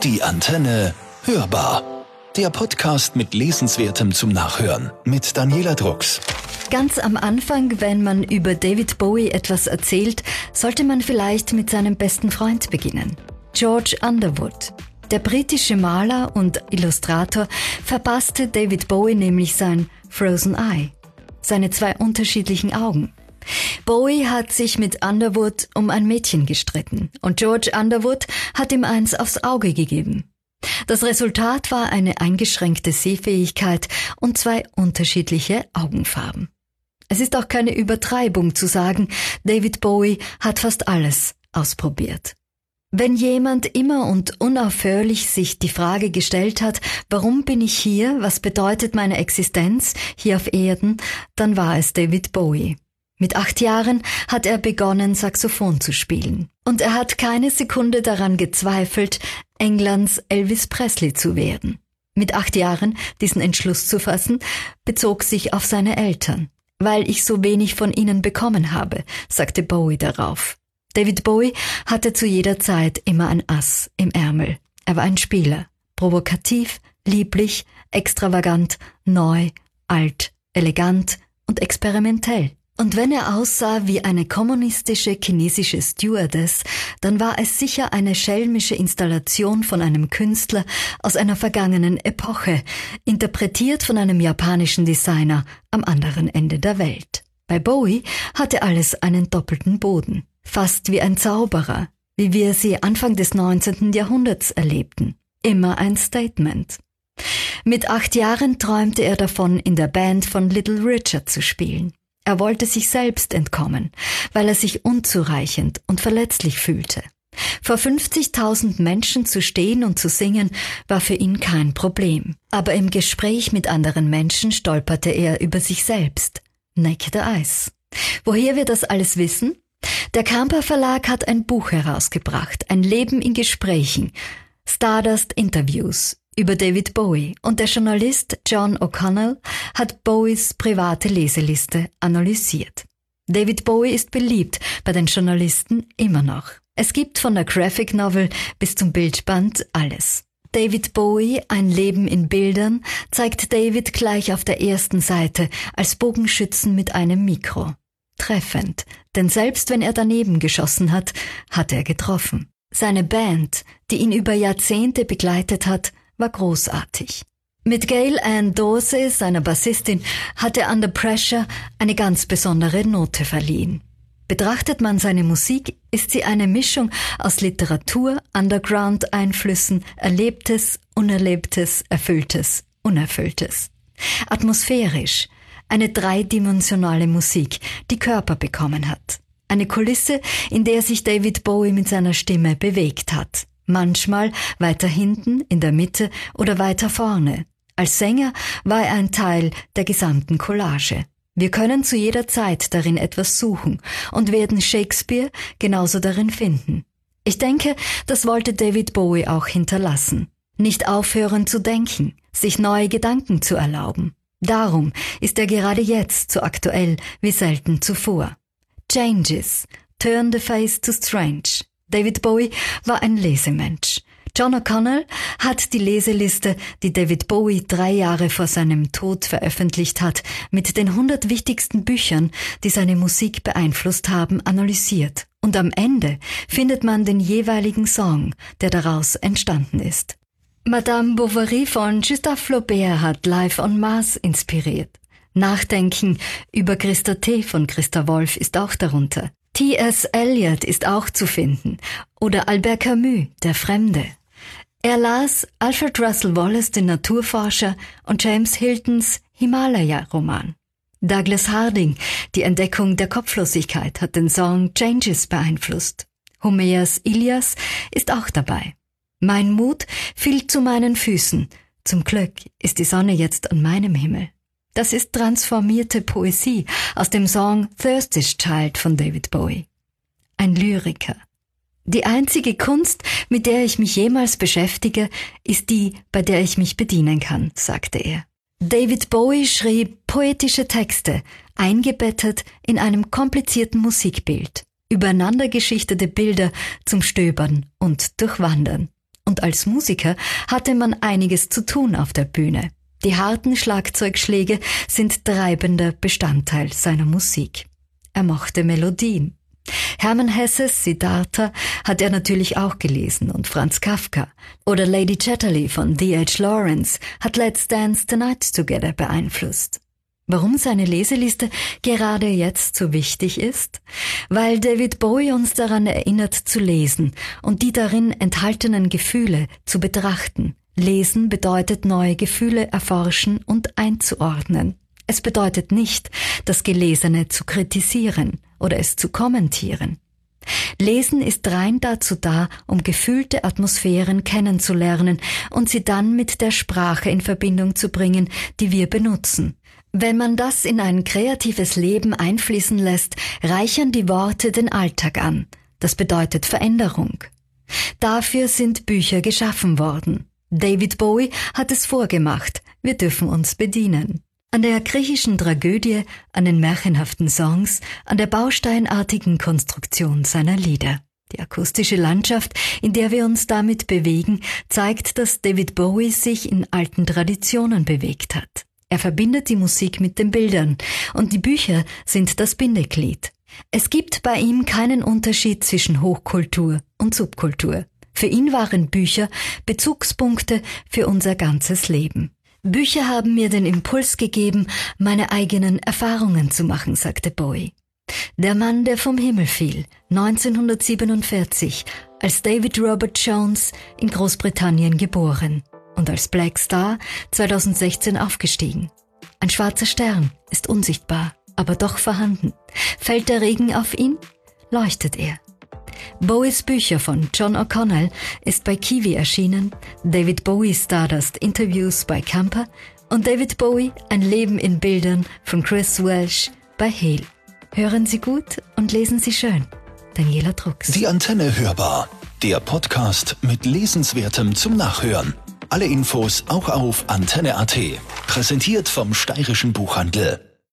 Die Antenne hörbar. Der Podcast mit Lesenswertem zum Nachhören mit Daniela Drucks. Ganz am Anfang, wenn man über David Bowie etwas erzählt, sollte man vielleicht mit seinem besten Freund beginnen. George Underwood. Der britische Maler und Illustrator verpasste David Bowie nämlich sein Frozen Eye, seine zwei unterschiedlichen Augen. Bowie hat sich mit Underwood um ein Mädchen gestritten und George Underwood hat ihm eins aufs Auge gegeben. Das Resultat war eine eingeschränkte Sehfähigkeit und zwei unterschiedliche Augenfarben. Es ist auch keine Übertreibung zu sagen, David Bowie hat fast alles ausprobiert. Wenn jemand immer und unaufhörlich sich die Frage gestellt hat, warum bin ich hier, was bedeutet meine Existenz hier auf Erden, dann war es David Bowie. Mit 8 Jahren hat er begonnen, Saxophon zu spielen. Und er hat keine Sekunde daran gezweifelt, Englands Elvis Presley zu werden. Mit 8 Jahren diesen Entschluss zu fassen, bezog sich auf seine Eltern. Weil ich so wenig von ihnen bekommen habe, sagte Bowie darauf. David Bowie hatte zu jeder Zeit immer ein Ass im Ärmel. Er war ein Spieler. Provokativ, lieblich, extravagant, neu, alt, elegant und experimentell. Und wenn er aussah wie eine kommunistische chinesische Stewardess, dann war es sicher eine schelmische Installation von einem Künstler aus einer vergangenen Epoche, interpretiert von einem japanischen Designer am anderen Ende der Welt. Bei Bowie hatte alles einen doppelten Boden, fast wie ein Zauberer, wie wir sie Anfang des 19. Jahrhunderts erlebten. Immer ein Statement. Mit 8 Jahren träumte er davon, in der Band von Little Richard zu spielen. Er wollte sich selbst entkommen, weil er sich unzureichend und verletzlich fühlte. Vor 50.000 Menschen zu stehen und zu singen, war für ihn kein Problem. Aber im Gespräch mit anderen Menschen stolperte er über sich selbst. Naked Eyes. Woher wir das alles wissen? Der Kamper Verlag hat ein Buch herausgebracht, ein Leben in Gesprächen, Stardust Interviews, über David Bowie, und der Journalist John O'Connell hat Bowies private Leseliste analysiert. David Bowie ist beliebt bei den Journalisten immer noch. Es gibt von der Graphic Novel bis zum Bildband alles. David Bowie, ein Leben in Bildern, zeigt David gleich auf der ersten Seite als Bogenschützen mit einem Mikro. Treffend, denn selbst wenn er daneben geschossen hat, hat er getroffen. Seine Band, die ihn über Jahrzehnte begleitet hat, war großartig. Mit Gail Ann Dorsey, seiner Bassistin, hat er Under Pressure eine ganz besondere Note verliehen. Betrachtet man seine Musik, ist sie eine Mischung aus Literatur, Underground-Einflüssen, Erlebtes, Unerlebtes, Erfülltes, Unerfülltes. Atmosphärisch, eine dreidimensionale Musik, die Körper bekommen hat. Eine Kulisse, in der sich David Bowie mit seiner Stimme bewegt hat. Manchmal weiter hinten, in der Mitte oder weiter vorne. Als Sänger war er ein Teil der gesamten Collage. Wir können zu jeder Zeit darin etwas suchen und werden Shakespeare genauso darin finden. Ich denke, das wollte David Bowie auch hinterlassen. Nicht aufhören zu denken, sich neue Gedanken zu erlauben. Darum ist er gerade jetzt so aktuell wie selten zuvor. Changes, turn the face to strange. David Bowie war ein Lesemensch. John O'Connell hat die Leseliste, die David Bowie 3 Jahre vor seinem Tod veröffentlicht hat, mit den 100 wichtigsten Büchern, die seine Musik beeinflusst haben, analysiert. Und am Ende findet man den jeweiligen Song, der daraus entstanden ist. Madame Bovary von Gustave Flaubert hat Life on Mars inspiriert. Nachdenken über Christa T. von Christa Wolf ist auch darunter. T.S. Eliot ist auch zu finden. Oder Albert Camus, Der Fremde. Er las Alfred Russel Wallace, den Naturforscher, und James Hiltons Himalaya-Roman. Douglas Harding, Die Entdeckung der Kopflosigkeit, hat den Song Changes beeinflusst. Homers Ilias ist auch dabei. Mein Mut fiel zu meinen Füßen. Zum Glück ist die Sonne jetzt an meinem Himmel. Das ist transformierte Poesie aus dem Song Thirsty Child von David Bowie. Ein Lyriker. Die einzige Kunst, mit der ich mich jemals beschäftige, ist die, bei der ich mich bedienen kann, sagte er. David Bowie schrieb poetische Texte, eingebettet in einem komplizierten Musikbild. Übereinandergeschichtete Bilder zum Stöbern und Durchwandern. Und als Musiker hatte man einiges zu tun auf der Bühne. Die harten Schlagzeugschläge sind treibender Bestandteil seiner Musik. Er mochte Melodien. Hermann Hesses Siddhartha hat er natürlich auch gelesen und Franz Kafka. Oder Lady Chatterley von D.H. Lawrence hat Let's Dance the Night Together beeinflusst. Warum seine Leseliste gerade jetzt so wichtig ist? Weil David Bowie uns daran erinnert zu lesen und die darin enthaltenen Gefühle zu betrachten. Lesen bedeutet neue Gefühle erforschen und einzuordnen. Es bedeutet nicht, das Gelesene zu kritisieren oder es zu kommentieren. Lesen ist rein dazu da, um gefühlte Atmosphären kennenzulernen und sie dann mit der Sprache in Verbindung zu bringen, die wir benutzen. Wenn man das in ein kreatives Leben einfließen lässt, reichern die Worte den Alltag an. Das bedeutet Veränderung. Dafür sind Bücher geschaffen worden. David Bowie hat es vorgemacht. Wir dürfen uns bedienen. An der griechischen Tragödie, an den märchenhaften Songs, an der bausteinartigen Konstruktion seiner Lieder. Die akustische Landschaft, in der wir uns damit bewegen, zeigt, dass David Bowie sich in alten Traditionen bewegt hat. Er verbindet die Musik mit den Bildern und die Bücher sind das Bindeglied. Es gibt bei ihm keinen Unterschied zwischen Hochkultur und Subkultur. Für ihn waren Bücher Bezugspunkte für unser ganzes Leben. Bücher haben mir den Impuls gegeben, meine eigenen Erfahrungen zu machen, sagte Bowie. Der Mann, der vom Himmel fiel, 1947, als David Robert Jones in Großbritannien geboren und als Black Star 2016 aufgestiegen. Ein schwarzer Stern ist unsichtbar, aber doch vorhanden. Fällt der Regen auf ihn, leuchtet er. Bowies Bücher von John O'Connell ist bei Kiwi erschienen, David Bowie Stardust Interviews bei Camper und David Bowie Ein Leben in Bildern von Chris Welsh bei Hale. Hören Sie gut und lesen Sie schön. Daniela Drux. Die Antenne hörbar. Der Podcast mit Lesenswertem zum Nachhören. Alle Infos auch auf antenne.at. Präsentiert vom Steirischen Buchhandel.